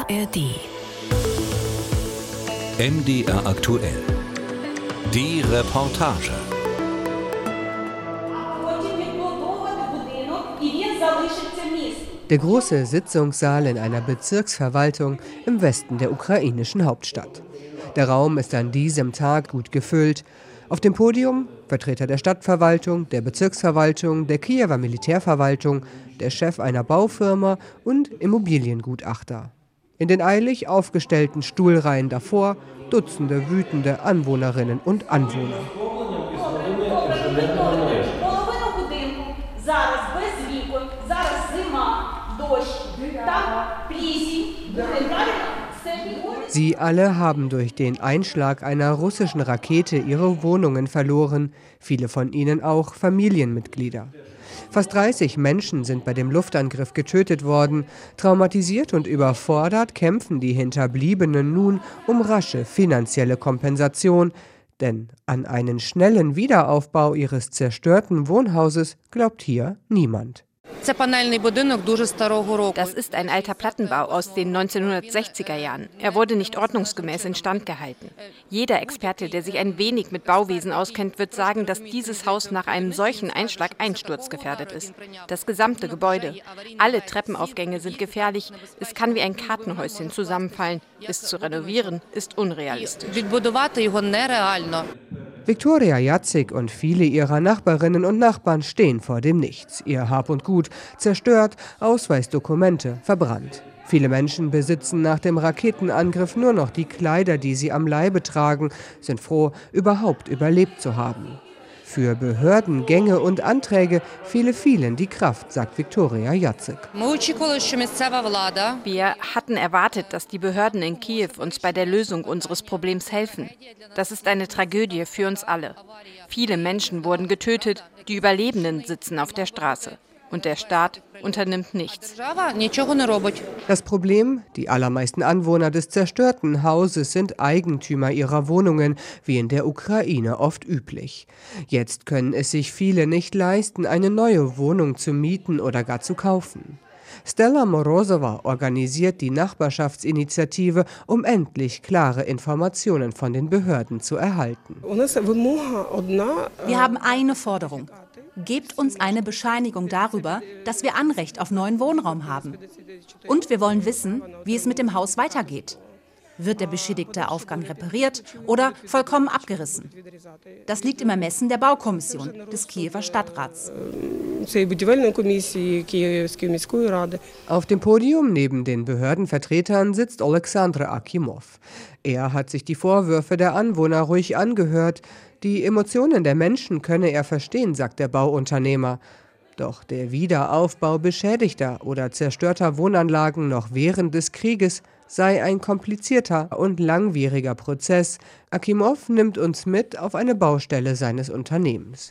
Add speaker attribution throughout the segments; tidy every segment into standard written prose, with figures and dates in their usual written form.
Speaker 1: ARD.
Speaker 2: MDR aktuell. Die Reportage.
Speaker 3: Der große Sitzungssaal in einer Bezirksverwaltung im Westen der ukrainischen Hauptstadt. Der Raum ist an diesem Tag gut gefüllt. Auf dem Podium Vertreter der Stadtverwaltung, der Bezirksverwaltung, der Kiewer Militärverwaltung, der Chef einer Baufirma und Immobiliengutachter. In den eilig aufgestellten Stuhlreihen davor Dutzende wütende Anwohnerinnen und Anwohner. Sie alle haben durch den Einschlag einer russischen Rakete ihre Wohnungen verloren, viele von ihnen auch Familienmitglieder. Fast 30 Menschen sind bei dem Luftangriff getötet worden. Traumatisiert und überfordert kämpfen die Hinterbliebenen nun um rasche finanzielle Kompensation. Denn an einen schnellen Wiederaufbau ihres zerstörten Wohnhauses glaubt hier niemand.
Speaker 4: Das ist ein alter Plattenbau aus den 1960er Jahren. Er wurde nicht ordnungsgemäß instand gehalten. Jeder Experte, der sich ein wenig mit Bauwesen auskennt, wird sagen, dass dieses Haus nach einem solchen Einschlag einsturzgefährdet ist. Das gesamte Gebäude. Alle Treppenaufgänge sind gefährlich. Es kann wie ein Kartenhäuschen zusammenfallen. Es zu renovieren ist unrealistisch.
Speaker 3: Viktoria Jacek und viele ihrer Nachbarinnen und Nachbarn stehen vor dem Nichts. Ihr Hab und Gut zerstört, Ausweisdokumente verbrannt. Viele Menschen besitzen nach dem Raketenangriff nur noch die Kleider, die sie am Leibe tragen, sind froh, überhaupt überlebt zu haben. Für Behördengänge und Anträge fehle vielen die Kraft, sagt Viktoria Jacek.
Speaker 4: Wir hatten erwartet, dass die Behörden in Kiew uns bei der Lösung unseres Problems helfen. Das ist eine Tragödie für uns alle. Viele Menschen wurden getötet, die Überlebenden sitzen auf der Straße. Und der Staat unternimmt nichts.
Speaker 3: Das Problem, die allermeisten Anwohner des zerstörten Hauses sind Eigentümer ihrer Wohnungen, wie in der Ukraine oft üblich. Jetzt können es sich viele nicht leisten, eine neue Wohnung zu mieten oder gar zu kaufen. Stella Morozova organisiert die Nachbarschaftsinitiative, um endlich klare Informationen von den Behörden zu erhalten.
Speaker 5: Wir haben eine Forderung. Gebt uns eine Bescheinigung darüber, dass wir Anrecht auf neuen Wohnraum haben. Und wir wollen wissen, wie es mit dem Haus weitergeht. Wird der beschädigte Aufgang repariert oder vollkommen abgerissen? Das liegt im Ermessen der Baukommission des Kiewer Stadtrats.
Speaker 3: Auf dem Podium neben den Behördenvertretern sitzt Oleksandr Akimov. Er hat sich die Vorwürfe der Anwohner ruhig angehört. Die Emotionen der Menschen könne er verstehen, sagt der Bauunternehmer. Doch der Wiederaufbau beschädigter oder zerstörter Wohnanlagen noch während des Krieges sei ein komplizierter und langwieriger Prozess. Akimov nimmt uns mit auf eine Baustelle seines Unternehmens.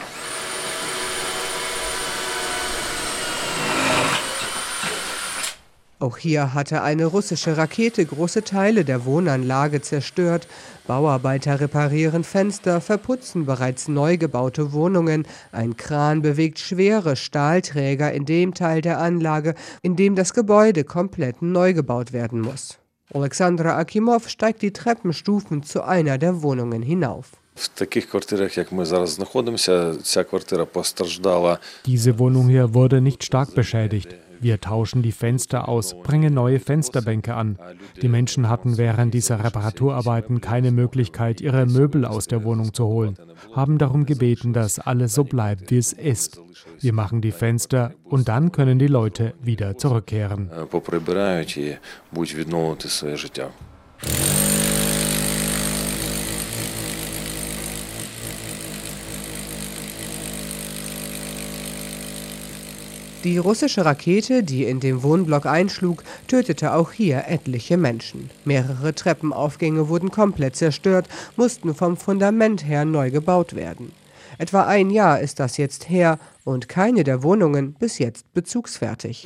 Speaker 3: Auch hier hatte eine russische Rakete große Teile der Wohnanlage zerstört. Bauarbeiter reparieren Fenster, verputzen bereits neu gebaute Wohnungen. Ein Kran bewegt schwere Stahlträger in dem Teil der Anlage, in dem das Gebäude komplett neu gebaut werden muss. Oleksandr Akimov steigt die Treppenstufen zu einer der Wohnungen hinauf.
Speaker 6: Diese Wohnung hier wurde nicht stark beschädigt. Wir tauschen die Fenster aus, bringen neue Fensterbänke an. Die Menschen hatten während dieser Reparaturarbeiten keine Möglichkeit, ihre Möbel aus der Wohnung zu holen. Haben darum gebeten, dass alles so bleibt, wie es ist. Wir machen die Fenster und dann können die Leute wieder zurückkehren.
Speaker 3: Die russische Rakete, die in dem Wohnblock einschlug, tötete auch hier etliche Menschen. Mehrere Treppenaufgänge wurden komplett zerstört, mussten vom Fundament her neu gebaut werden. Etwa ein Jahr ist das jetzt her und keine der Wohnungen bis jetzt bezugsfertig.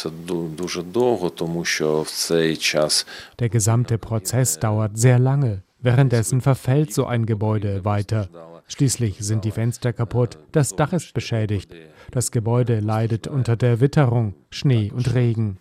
Speaker 6: Der gesamte Prozess dauert sehr lange. Währenddessen verfällt so ein Gebäude weiter. Schließlich sind die Fenster kaputt, das Dach ist beschädigt. Das Gebäude leidet unter der Witterung, Schnee und Regen.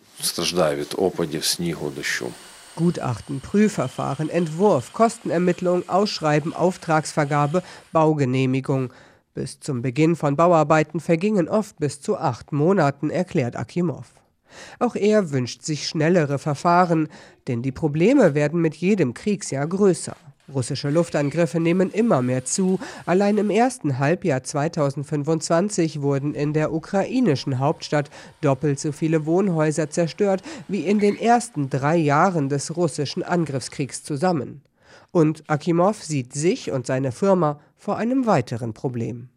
Speaker 3: Gutachten, Prüfverfahren, Entwurf, Kostenermittlung, Ausschreiben, Auftragsvergabe, Baugenehmigung. Bis zum Beginn von Bauarbeiten vergingen oft bis zu 8 Monaten, erklärt Akimov. Auch er wünscht sich schnellere Verfahren, denn die Probleme werden mit jedem Kriegsjahr größer. Russische Luftangriffe nehmen immer mehr zu. Allein im ersten Halbjahr 2025 wurden in der ukrainischen Hauptstadt doppelt so viele Wohnhäuser zerstört wie in den ersten 3 Jahren des russischen Angriffskriegs zusammen. Und Akimov sieht sich und seine Firma vor einem weiteren Problem.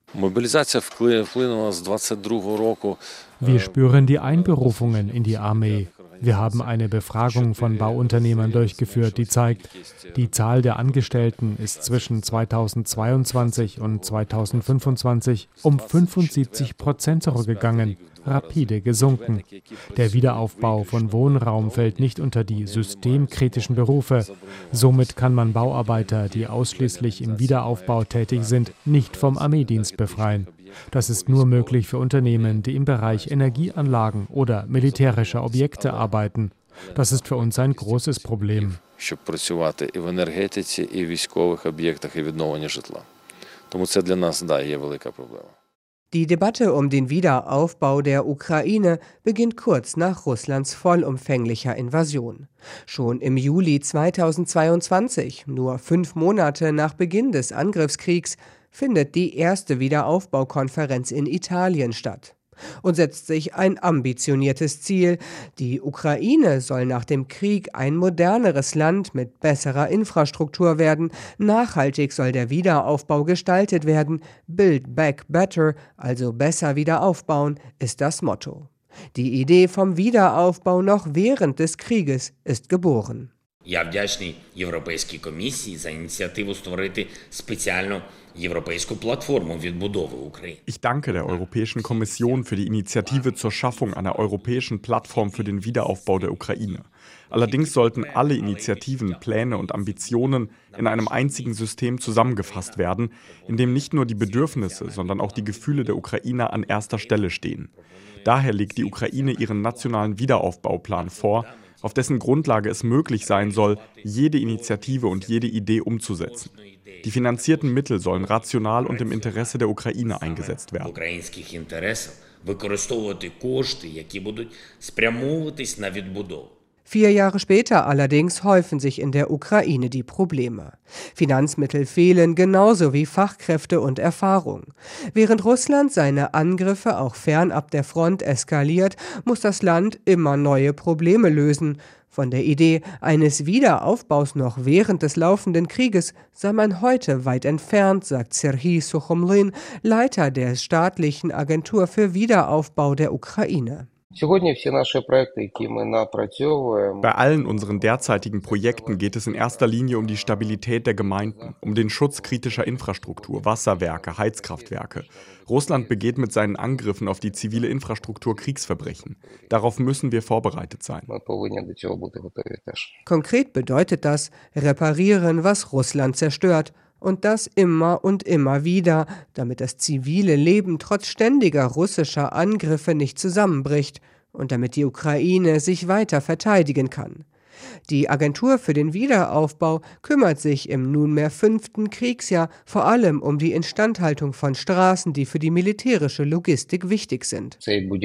Speaker 6: Wir spüren die Einberufungen in die Armee. Wir haben eine Befragung von Bauunternehmern durchgeführt, die zeigt, die Zahl der Angestellten ist zwischen 2022 und 2025 um 75% zurückgegangen, rapide gesunken. Der Wiederaufbau von Wohnraum fällt nicht unter die systemkritischen Berufe. Somit kann man Bauarbeiter, die ausschließlich im Wiederaufbau tätig sind, nicht vom Armeedienst befreien. Das ist nur möglich für Unternehmen, die im Bereich Energieanlagen oder militärischer Objekte arbeiten. Das ist für uns ein großes Problem.
Speaker 3: Die Debatte um den Wiederaufbau der Ukraine beginnt kurz nach Russlands vollumfänglicher Invasion. Schon im Juli 2022, nur 5 Monate nach Beginn des Angriffskriegs, findet die erste Wiederaufbaukonferenz in Italien statt und setzt sich ein ambitioniertes Ziel. Die Ukraine soll nach dem Krieg ein moderneres Land mit besserer Infrastruktur werden. Nachhaltig soll der Wiederaufbau gestaltet werden. Build back better, also besser wieder aufbauen, ist das Motto. Die Idee vom Wiederaufbau noch während des Krieges ist geboren.
Speaker 1: Я вдячний Європейській комісії за ініціативу створити спеціальну європейську платформу відбудови України.
Speaker 7: Ich danke der Europäischen Kommission für die Initiative zur Schaffung einer europäischen Plattform für den Wiederaufbau der Ukraine. Allerdings sollten alle Initiativen, Pläne und Ambitionen in einem einzigen System zusammengefasst werden, in dem nicht nur die Bedürfnisse, sondern auch die Gefühle der Ukrainer an erster Stelle stehen. Daher legt die Ukraine ihren nationalen Wiederaufbauplan vor, auf dessen Grundlage es möglich sein soll, jede Initiative und jede Idee umzusetzen. Die finanzierten Mittel sollen rational und im Interesse der Ukraine eingesetzt werden.
Speaker 3: 4 Jahre später allerdings häufen sich in der Ukraine die Probleme. Finanzmittel fehlen, genauso wie Fachkräfte und Erfahrung. Während Russland seine Angriffe auch fernab der Front eskaliert, muss das Land immer neue Probleme lösen. Von der Idee eines Wiederaufbaus noch während des laufenden Krieges sei man heute weit entfernt, sagt Serhii Suchomlin, Leiter der staatlichen Agentur für Wiederaufbau der Ukraine.
Speaker 7: Bei allen unseren derzeitigen Projekten geht es in erster Linie um die Stabilität der Gemeinden, um den Schutz kritischer Infrastruktur, Wasserwerke, Heizkraftwerke. Russland begeht mit seinen Angriffen auf die zivile Infrastruktur Kriegsverbrechen. Darauf müssen wir vorbereitet sein.
Speaker 3: Konkret bedeutet das, reparieren, was Russland zerstört. Und das immer und immer wieder, damit das zivile Leben trotz ständiger russischer Angriffe nicht zusammenbricht und damit die Ukraine sich weiter verteidigen kann. Die Agentur für den Wiederaufbau kümmert sich im nunmehr 5. Kriegsjahr vor allem um die Instandhaltung von Straßen, die für die militärische Logistik wichtig sind.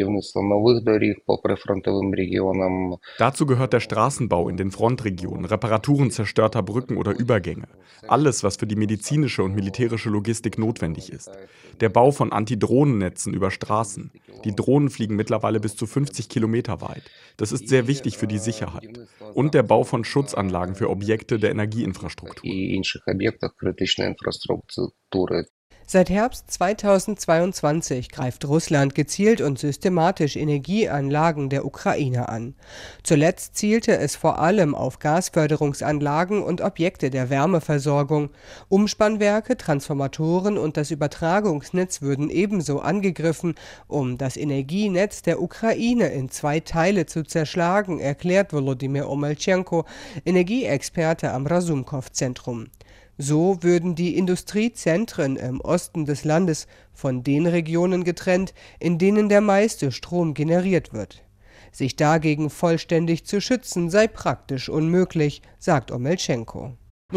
Speaker 7: Dazu gehört der Straßenbau in den Frontregionen, Reparaturen zerstörter Brücken oder Übergänge. Alles, was für die medizinische und militärische Logistik notwendig ist. Der Bau von Antidrohnennetzen über Straßen. Die Drohnen fliegen mittlerweile bis zu 50 Kilometer weit. Das ist sehr wichtig für die Sicherheit. Und der Bau von Schutzanlagen für Objekte der Energieinfrastruktur.
Speaker 3: Seit Herbst 2022 greift Russland gezielt und systematisch Energieanlagen der Ukraine an. Zuletzt zielte es vor allem auf Gasförderungsanlagen und Objekte der Wärmeversorgung. Umspannwerke, Transformatoren und das Übertragungsnetz würden ebenso angegriffen, um das Energienetz der Ukraine in 2 Teile zu zerschlagen, erklärt Volodymyr Omelchenko, Energieexperte am Rasumkow-Zentrum. So würden die Industriezentren im Osten des Landes von den Regionen getrennt, in denen der meiste Strom generiert wird. Sich dagegen vollständig zu schützen, sei praktisch unmöglich, sagt Omelchenko.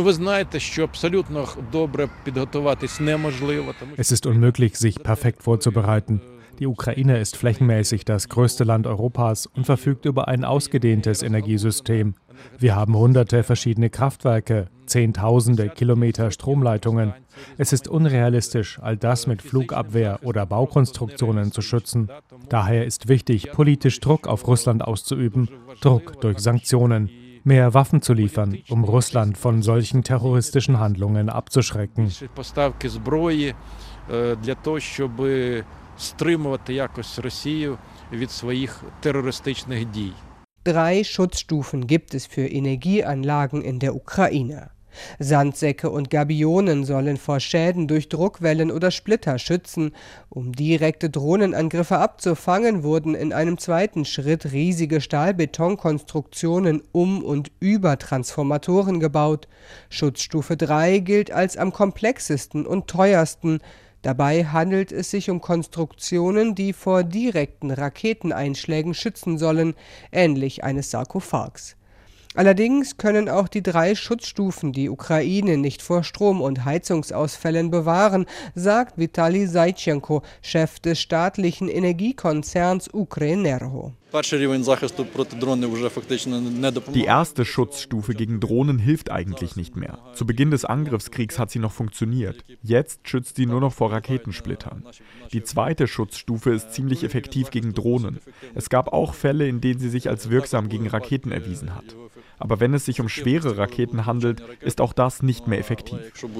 Speaker 6: Es ist unmöglich, sich perfekt vorzubereiten. Die Ukraine ist flächenmäßig das größte Land Europas und verfügt über ein ausgedehntes Energiesystem. Wir haben hunderte verschiedene Kraftwerke, Zehntausende Kilometer Stromleitungen. Es ist unrealistisch, all das mit Flugabwehr oder Baukonstruktionen zu schützen. Daher ist wichtig, politisch Druck auf Russland auszuüben, Druck durch Sanktionen, mehr Waffen zu liefern, um Russland von solchen terroristischen Handlungen abzuschrecken.
Speaker 8: Стримувати якось Росію від своїх терористичних дій.
Speaker 3: 3 Schutzstufen gibt es für Energieanlagen in der Ukraine. Sandsäcke und Gabionen sollen vor Schäden durch Druckwellen oder Splitter schützen. Um direkte Drohnenangriffe abzufangen, wurden in einem zweiten Schritt riesige Stahlbetonkonstruktionen um und über Transformatoren gebaut. Schutzstufe 3 gilt als am komplexesten und teuersten. Dabei handelt es sich um Konstruktionen, die vor direkten Raketeneinschlägen schützen sollen, ähnlich eines Sarkophags. Allerdings können auch die 3 Schutzstufen die Ukraine nicht vor Strom- und Heizungsausfällen bewahren, sagt Vitali Zaitchenko, Chef des staatlichen Energiekonzerns Ukrenergo.
Speaker 7: Die erste Schutzstufe gegen Drohnen hilft eigentlich nicht mehr. Zu Beginn des Angriffskriegs hat sie noch funktioniert. Jetzt schützt sie nur noch vor Raketensplittern. Die zweite Schutzstufe ist ziemlich effektiv gegen Drohnen. Es gab auch Fälle, in denen sie sich als wirksam gegen Raketen erwiesen hat. Aber wenn es sich um schwere Raketen handelt, ist auch das nicht mehr effektiv.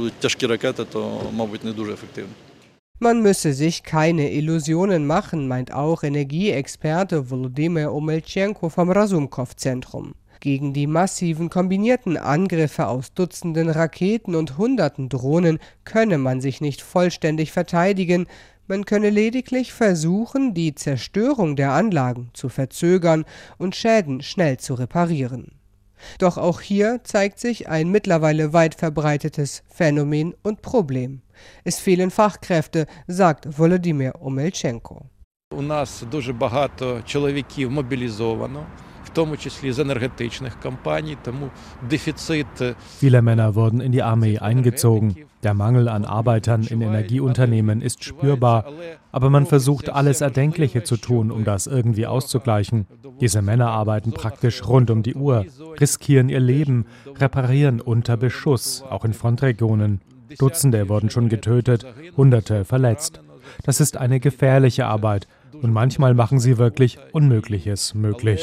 Speaker 3: Man müsse sich keine Illusionen machen, meint auch Energieexperte Volodymyr Omelchenko vom Rasumkow-Zentrum. Gegen die massiven kombinierten Angriffe aus Dutzenden Raketen und Hunderten Drohnen könne man sich nicht vollständig verteidigen. Man könne lediglich versuchen, die Zerstörung der Anlagen zu verzögern und Schäden schnell zu reparieren. Doch auch hier zeigt sich ein mittlerweile weit verbreitetes Phänomen und Problem. Es fehlen Fachkräfte, sagt Volodymyr Omelchenko.
Speaker 8: У нас дуже багато чоловіків мобілізовано, в тому числі з енергетичних компаній, тому дефіцит.
Speaker 6: Viele Männer wurden in die Armee eingezogen. Der Mangel an Arbeitern in Energieunternehmen ist spürbar, aber man versucht alles Erdenkliche zu tun, um das irgendwie auszugleichen. Diese Männer arbeiten praktisch rund um die Uhr, riskieren ihr Leben, reparieren unter Beschuss, auch in Frontregionen. Dutzende wurden schon getötet, Hunderte verletzt. Das ist eine gefährliche Arbeit und manchmal machen sie wirklich Unmögliches möglich.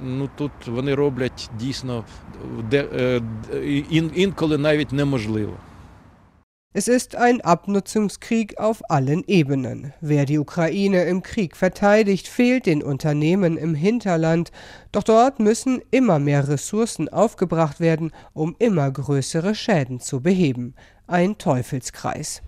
Speaker 3: Es ist ein Abnutzungskrieg auf allen Ebenen. Wer die Ukraine im Krieg verteidigt, fehlt den Unternehmen im Hinterland. Doch dort müssen immer mehr Ressourcen aufgebracht werden, um immer größere Schäden zu beheben. Ein Teufelskreis.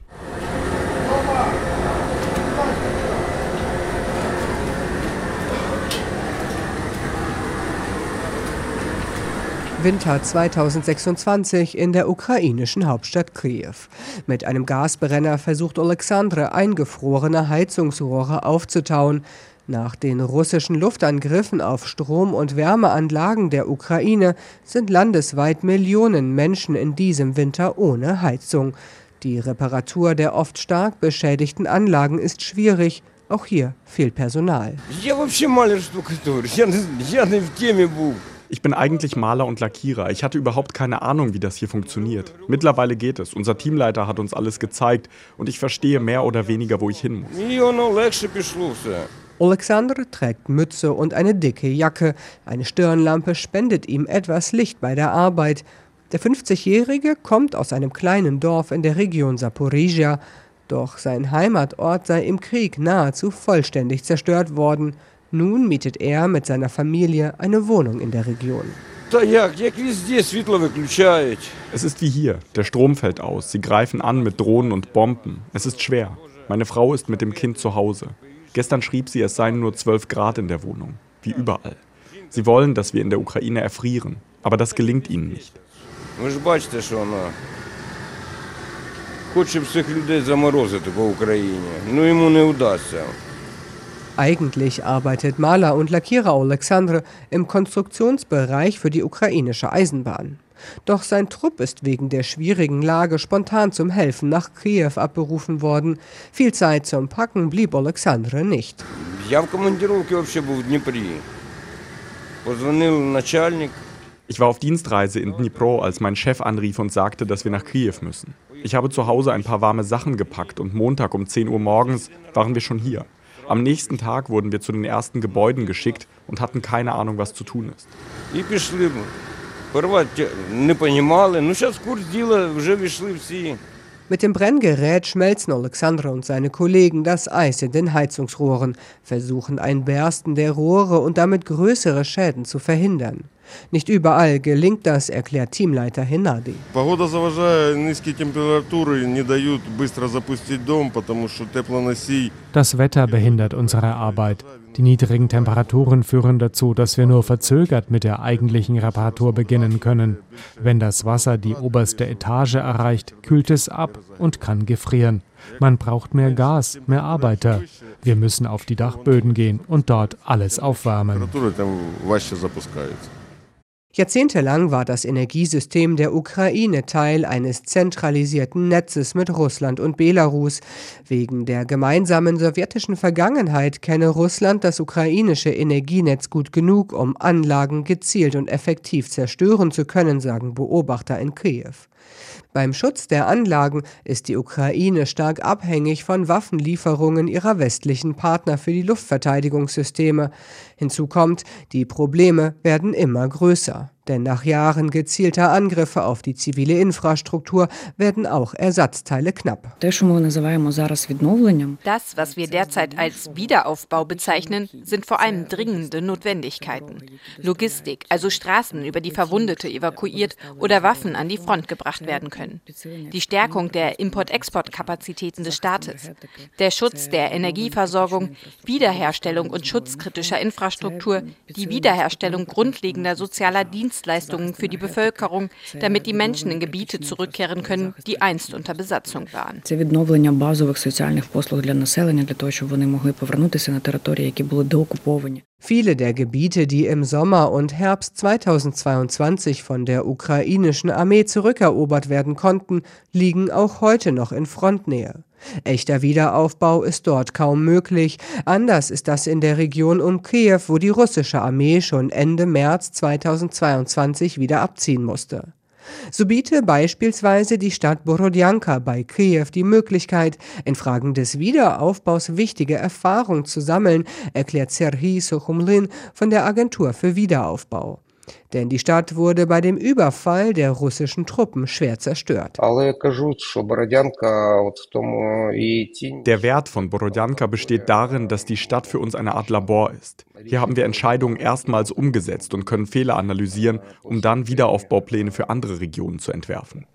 Speaker 3: Winter 2026 in der ukrainischen Hauptstadt Kiew. Mit einem Gasbrenner versucht Oleksandr, eingefrorene Heizungsrohre aufzutauen. Nach den russischen Luftangriffen auf Strom- und Wärmeanlagen der Ukraine sind landesweit Millionen Menschen in diesem Winter ohne Heizung. Die Reparatur der oft stark beschädigten Anlagen ist schwierig. Auch hier fehlt Personal.
Speaker 7: Ich bin eigentlich Maler und Lackierer. Ich hatte überhaupt keine Ahnung, wie das hier funktioniert. Mittlerweile geht es. Unser Teamleiter hat uns alles gezeigt und ich verstehe mehr oder weniger, wo ich hin muss.
Speaker 3: Oleksandr trägt Mütze und eine dicke Jacke. Eine Stirnlampe spendet ihm etwas Licht bei der Arbeit. Der 50-Jährige kommt aus einem kleinen Dorf in der Region Saporizhia. Doch sein Heimatort sei im Krieg nahezu vollständig zerstört worden. Nun mietet er mit seiner Familie eine Wohnung in der Region.
Speaker 7: Es ist wie hier, der Strom fällt aus, sie greifen an mit Drohnen und Bomben. Es ist schwer. Meine Frau ist mit dem Kind zu Hause. Gestern schrieb sie, es seien nur 12 Grad in der Wohnung, wie überall. Sie wollen, dass wir in der Ukraine erfrieren, aber das gelingt ihnen nicht.
Speaker 3: Eigentlich arbeitet Maler und Lackierer Oleksandr im Konstruktionsbereich für die ukrainische Eisenbahn. Doch sein Trupp ist wegen der schwierigen Lage spontan zum Helfen nach Kiew abberufen worden. Viel Zeit zum Packen blieb Oleksandr nicht.
Speaker 7: Ich war auf Dienstreise in Dnipro, als mein Chef anrief und sagte, dass wir nach Kiew müssen. Ich habe zu Hause ein paar warme Sachen gepackt und Montag um 10 Uhr morgens waren wir schon hier. Am nächsten Tag wurden wir zu den ersten Gebäuden geschickt und hatten keine Ahnung, was zu tun ist.
Speaker 3: Mit dem Brenngerät schmelzen Oleksandr und seine Kollegen das Eis in den Heizungsrohren, versuchen ein Bersten der Rohre und damit größere Schäden zu verhindern. Nicht überall gelingt das, erklärt Teamleiter Hennady.
Speaker 6: Das Wetter behindert unsere Arbeit. Die niedrigen Temperaturen führen dazu, dass wir nur verzögert mit der eigentlichen Reparatur beginnen können. Wenn das Wasser die oberste Etage erreicht, kühlt es ab und kann gefrieren. Man braucht mehr Gas, mehr Arbeiter. Wir müssen auf die Dachböden gehen und dort alles aufwärmen.
Speaker 3: Jahrzehntelang war das Energiesystem der Ukraine Teil eines zentralisierten Netzes mit Russland und Belarus. Wegen der gemeinsamen sowjetischen Vergangenheit kenne Russland das ukrainische Energienetz gut genug, um Anlagen gezielt und effektiv zerstören zu können, sagen Beobachter in Kiew. Beim Schutz der Anlagen ist die Ukraine stark abhängig von Waffenlieferungen ihrer westlichen Partner für die Luftverteidigungssysteme. Hinzu kommt, die Probleme werden immer größer. Denn nach Jahren gezielter Angriffe auf die zivile Infrastruktur werden auch Ersatzteile knapp.
Speaker 4: Das, was wir derzeit als Wiederaufbau bezeichnen, sind vor allem dringende Notwendigkeiten. Logistik, also Straßen, über die Verwundete evakuiert oder Waffen an die Front gebracht werden können. Die Stärkung der Import-Export-Kapazitäten des Staates. Der Schutz der Energieversorgung, Wiederherstellung und Schutz kritischer Infrastruktur, die Wiederherstellung grundlegender sozialer Dienstleistungen für die Bevölkerung, damit die Menschen in Gebiete zurückkehren können, die einst unter Besatzung waren.
Speaker 3: Viele der Gebiete, die im Sommer und Herbst 2022 von der ukrainischen Armee zurückerobert werden konnten, liegen auch heute noch in Frontnähe. Echter Wiederaufbau ist dort kaum möglich. Anders ist das in der Region um Kiew, wo die russische Armee schon Ende März 2022 wieder abziehen musste. So biete beispielsweise die Stadt Borodjanka bei Kiew die Möglichkeit, in Fragen des Wiederaufbaus wichtige Erfahrung zu sammeln, erklärt Serhii Sochumlin von der Agentur für Wiederaufbau. Denn die Stadt wurde bei dem Überfall der russischen Truppen schwer zerstört.
Speaker 7: Der Wert von Borodjanka besteht darin, dass die Stadt für uns eine Art Labor ist. Hier haben wir Entscheidungen erstmals umgesetzt und können Fehler analysieren, um dann Wiederaufbaupläne für andere Regionen zu entwerfen.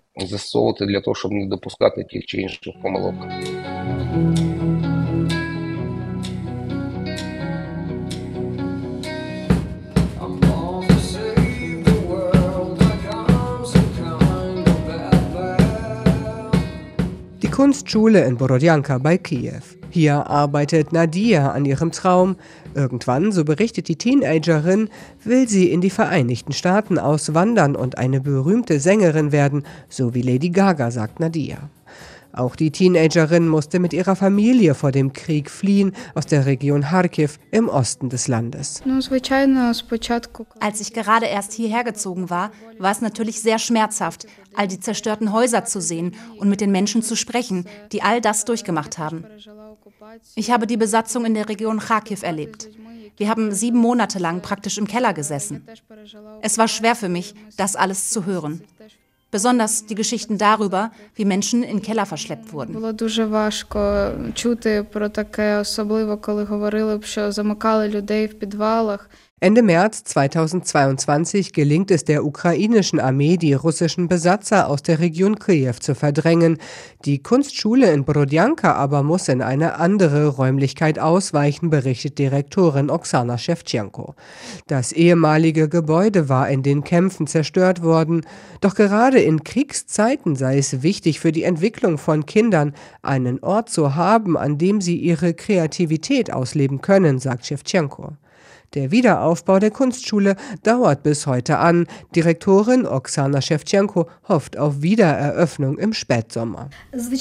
Speaker 3: Die Kunstschule in Borodjanka bei Kiew. Hier arbeitet Nadia an ihrem Traum. Irgendwann, so berichtet die Teenagerin, will sie in die Vereinigten Staaten auswandern und eine berühmte Sängerin werden, so wie Lady Gaga, sagt Nadia. Auch die Teenagerin musste mit ihrer Familie vor dem Krieg fliehen aus der Region Charkiw im Osten des Landes.
Speaker 5: Als ich gerade erst hierher gezogen war, war es natürlich sehr schmerzhaft, all die zerstörten Häuser zu sehen und mit den Menschen zu sprechen, die all das durchgemacht haben. Ich habe die Besatzung in der Region Charkiw erlebt. Wir haben 7 Monate lang praktisch im Keller gesessen. Es war schwer für mich, das alles zu hören. Besonders die Geschichten darüber, wie Menschen in Keller verschleppt wurden.
Speaker 9: Було дуже важко чути про таке, особливо коли говорили, що замикали людей в підвалах.
Speaker 3: Ende März 2022 gelingt es der ukrainischen Armee, die russischen Besatzer aus der Region Kiew zu verdrängen. Die Kunstschule in Borodjanka aber muss in eine andere Räumlichkeit ausweichen, berichtet Direktorin Oksana Schewtschenko. Das ehemalige Gebäude war in den Kämpfen zerstört worden. Doch gerade in Kriegszeiten sei es wichtig für die Entwicklung von Kindern, einen Ort zu haben, an dem sie ihre Kreativität ausleben können, sagt Schewtschenko. Der Wiederaufbau der Kunstschule dauert bis heute an. Direktorin Oksana Schewtschenko hofft auf Wiedereröffnung im Spätsommer.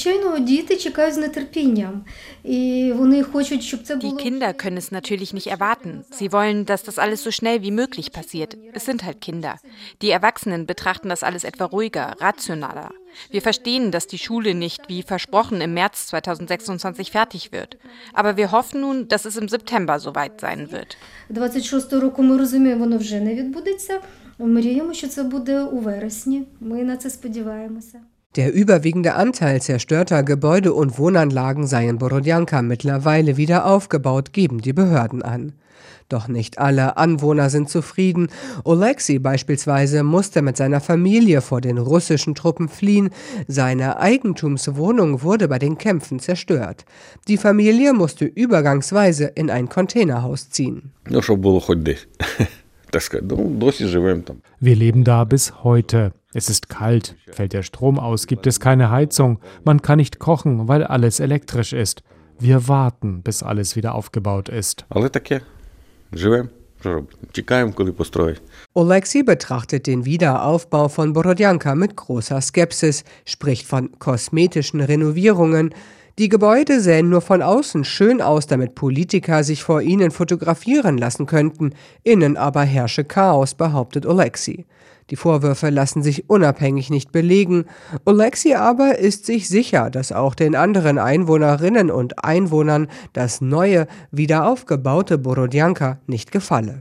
Speaker 4: Die Kinder können es natürlich nicht erwarten. Sie wollen, dass das alles so schnell wie möglich passiert. Es sind halt Kinder. Die Erwachsenen betrachten das alles etwa ruhiger, rationaler. Wir verstehen, dass die Schule nicht, wie versprochen, im März 2026 fertig wird. Aber wir hoffen nun, dass es im September soweit sein wird.
Speaker 9: 26-го року ми розуміємо, воно вже не відбудеться. Мріємо, що це буде у вересні. Ми на це сподіваємося.
Speaker 3: Der überwiegende Anteil zerstörter Gebäude und Wohnanlagen sei in Borodjanka mittlerweile wieder aufgebaut, geben die Behörden an. Doch nicht alle Anwohner sind zufrieden. Oleksiy beispielsweise musste mit seiner Familie vor den russischen Truppen fliehen. Seine Eigentumswohnung wurde bei den Kämpfen zerstört. Die Familie musste übergangsweise in ein Containerhaus ziehen.
Speaker 6: Wir leben da bis heute. Es ist kalt, fällt der Strom aus, gibt es keine Heizung, man kann nicht kochen, weil alles elektrisch ist. Wir warten, bis alles wieder aufgebaut ist.
Speaker 3: Oleksiy betrachtet den Wiederaufbau von Borodjanka mit großer Skepsis, spricht von kosmetischen Renovierungen. Die Gebäude sähen nur von außen schön aus, damit Politiker sich vor ihnen fotografieren lassen könnten. Innen aber herrsche Chaos, behauptet Oleksiy. Die Vorwürfe lassen sich unabhängig nicht belegen. Oleksiy aber ist sich sicher, dass auch den anderen Einwohnerinnen und Einwohnern das neue, wiederaufgebaute Borodjanka nicht gefalle.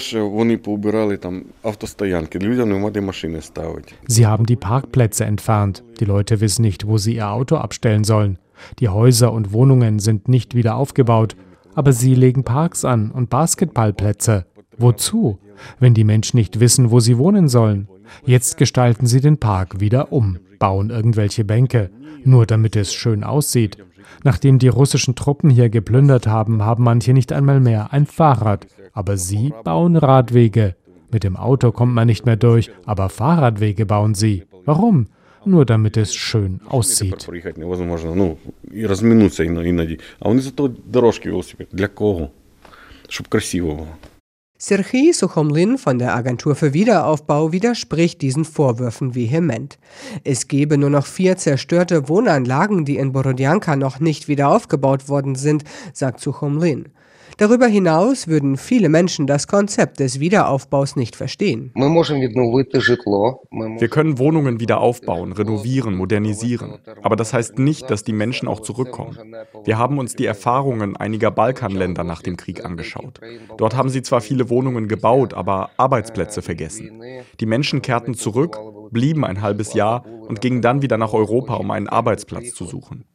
Speaker 6: Sie haben die Parkplätze entfernt. Die Leute wissen nicht, wo sie ihr Auto abstellen sollen. Die Häuser und Wohnungen sind nicht wieder aufgebaut, aber sie legen Parks an und Basketballplätze. Wozu, wenn die Menschen nicht wissen, wo sie wohnen sollen? Jetzt gestalten sie den Park wieder um, bauen irgendwelche Bänke, nur damit es schön aussieht. Nachdem die russischen Truppen hier geplündert haben, haben manche nicht einmal mehr ein Fahrrad. Aber sie bauen Radwege. Mit dem Auto kommt man nicht mehr durch, aber Fahrradwege bauen sie. Warum? Nur damit es schön aussieht.
Speaker 3: Serhiy Suchomlin von der Agentur für Wiederaufbau widerspricht diesen Vorwürfen vehement. Es gebe nur noch 4 zerstörte Wohnanlagen, die in Borodjanka noch nicht wieder aufgebaut worden sind, sagt Suchomlin. Darüber hinaus würden viele Menschen das Konzept des Wiederaufbaus nicht verstehen.
Speaker 7: Wir können Wohnungen wieder aufbauen, renovieren, modernisieren. Aber das heißt nicht, dass die Menschen auch zurückkommen. Wir haben uns die Erfahrungen einiger Balkanländer nach dem Krieg angeschaut. Dort haben sie zwar viele Wohnungen gebaut, aber Arbeitsplätze vergessen. Die Menschen kehrten zurück, blieben ein halbes Jahr und gingen dann wieder nach Europa, um einen Arbeitsplatz zu suchen.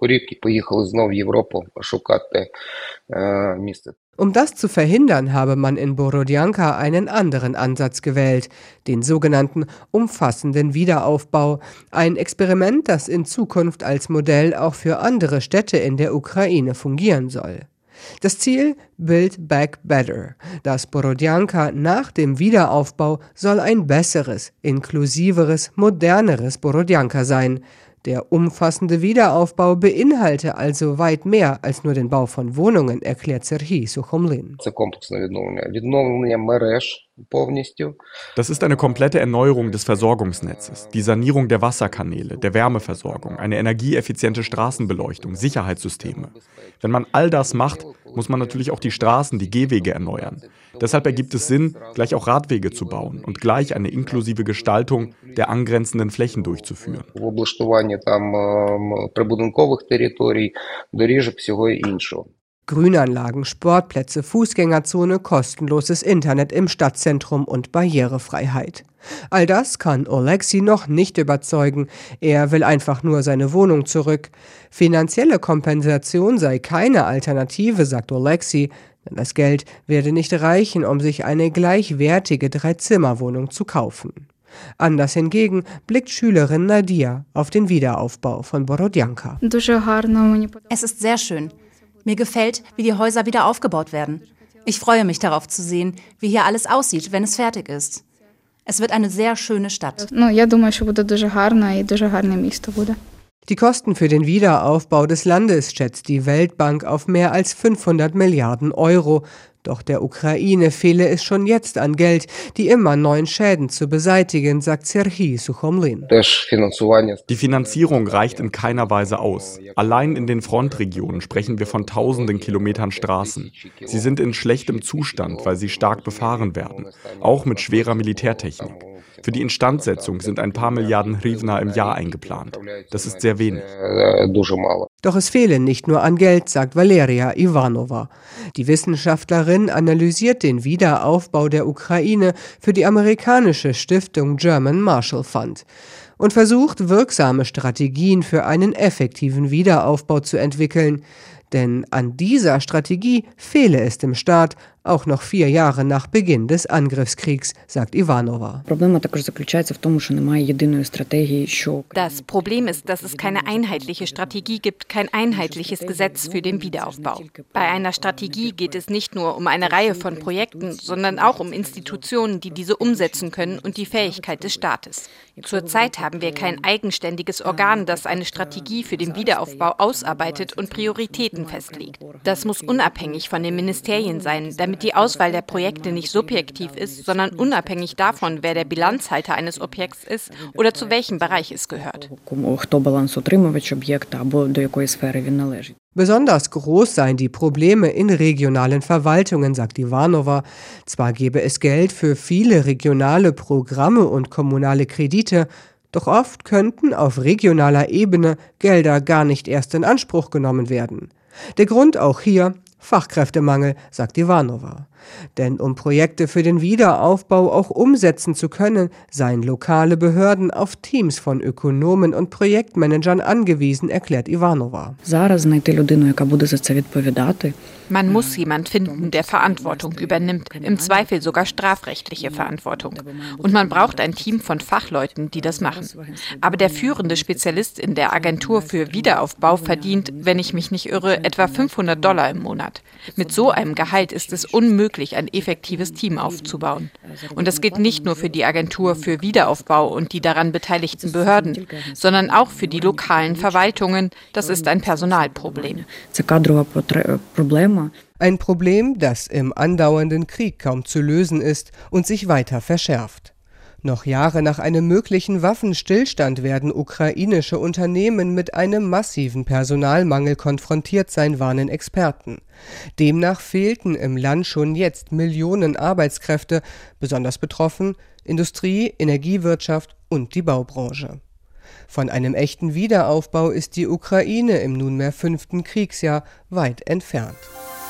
Speaker 3: Um das zu verhindern, habe man in Borodjanka einen anderen Ansatz gewählt, den sogenannten umfassenden Wiederaufbau, ein Experiment, das in Zukunft als Modell auch für andere Städte in der Ukraine fungieren soll. Das Ziel: Build Back Better. Das Borodjanka nach dem Wiederaufbau soll ein besseres, inklusiveres, moderneres Borodjanka sein. Der umfassende Wiederaufbau beinhalte also weit mehr als nur den Bau von Wohnungen, erklärt Serhiy Suchomlin.
Speaker 7: Das ist eine komplette Erneuerung des Versorgungsnetzes, die Sanierung der Wasserkanäle, der Wärmeversorgung, eine energieeffiziente Straßenbeleuchtung, Sicherheitssysteme. Wenn man all das macht, muss man natürlich auch die Straßen, die Gehwege erneuern. Deshalb ergibt es Sinn, gleich auch Radwege zu bauen und gleich eine inklusive Gestaltung der angrenzenden Flächen durchzuführen.
Speaker 3: Grünanlagen, Sportplätze, Fußgängerzone, kostenloses Internet im Stadtzentrum und Barrierefreiheit. All das kann Oleksij noch nicht überzeugen. Er will einfach nur seine Wohnung zurück. Finanzielle Kompensation sei keine Alternative, sagt Oleksij, denn das Geld werde nicht reichen, um sich eine gleichwertige 3-Zimmer-Wohnung zu kaufen. Anders hingegen blickt Schülerin Nadia auf den Wiederaufbau von Borodjanka.
Speaker 5: Es ist sehr schön. Mir gefällt, wie die Häuser wieder aufgebaut werden. Ich freue mich darauf zu sehen, wie hier alles aussieht, wenn es fertig ist. Es wird eine sehr schöne Stadt.
Speaker 3: Die Kosten für den Wiederaufbau des Landes schätzt die Weltbank auf mehr als 500 Milliarden Euro. Doch der Ukraine fehle es schon jetzt an Geld, die immer neuen Schäden zu beseitigen, sagt Serhii Suchomlin.
Speaker 7: Die Finanzierung reicht in keiner Weise aus. Allein in den Frontregionen sprechen wir von tausenden Kilometern Straßen. Sie sind in schlechtem Zustand, weil sie stark befahren werden, auch mit schwerer Militärtechnik. Für die Instandsetzung sind ein paar Milliarden Hryvnia im Jahr eingeplant. Das ist sehr wenig.
Speaker 3: Doch es fehle nicht nur an Geld, sagt Valeria Ivanova. Die Wissenschaftlerin analysiert den Wiederaufbau der Ukraine für die amerikanische Stiftung German Marshall Fund und versucht, wirksame Strategien für einen effektiven Wiederaufbau zu entwickeln. Denn an dieser Strategie fehle es dem Staat, auch noch 4 Jahre nach Beginn des Angriffskriegs, sagt Ivanova.
Speaker 4: Das Problem ist, dass es keine einheitliche Strategie gibt, kein einheitliches Gesetz für den Wiederaufbau. Bei einer Strategie geht es nicht nur um eine Reihe von Projekten, sondern auch um Institutionen, die diese umsetzen können und die Fähigkeit des Staates. Zurzeit haben wir kein eigenständiges Organ, das eine Strategie für den Wiederaufbau ausarbeitet und Prioritäten festlegt. Das muss unabhängig von den Ministerien sein, damit die Auswahl der Projekte nicht subjektiv ist, sondern unabhängig davon, wer der Bilanzhalter eines Objekts ist oder zu welchem Bereich es gehört.
Speaker 3: Besonders groß seien die Probleme in regionalen Verwaltungen, sagt Ivanova. Zwar gebe es Geld für viele regionale Programme und kommunale Kredite, doch oft könnten auf regionaler Ebene Gelder gar nicht erst in Anspruch genommen werden. Der Grund auch hier: Fachkräftemangel, sagt Ivanova. Denn um Projekte für den Wiederaufbau auch umsetzen zu können, seien lokale Behörden auf Teams von Ökonomen und Projektmanagern angewiesen, erklärt Ivanova.
Speaker 4: Man muss jemand finden, der Verantwortung übernimmt, im Zweifel sogar strafrechtliche Verantwortung. Und man braucht ein Team von Fachleuten, die das machen. Aber der führende Spezialist in der Agentur für Wiederaufbau verdient, wenn ich mich nicht irre, etwa $500 im Monat. Mit so einem Gehalt ist es unmöglich, ein effektives Team aufzubauen. Und das gilt nicht nur für die Agentur für Wiederaufbau und die daran beteiligten Behörden, sondern auch für die lokalen Verwaltungen. Das ist ein Personalproblem.
Speaker 3: Ein Problem, das im andauernden Krieg kaum zu lösen ist und sich weiter verschärft. Noch Jahre nach einem möglichen Waffenstillstand werden ukrainische Unternehmen mit einem massiven Personalmangel konfrontiert sein, warnen Experten. Demnach fehlten im Land schon jetzt Millionen Arbeitskräfte, besonders betroffen Industrie, Energiewirtschaft und die Baubranche. Von einem echten Wiederaufbau ist die Ukraine im nunmehr 5. Kriegsjahr weit entfernt.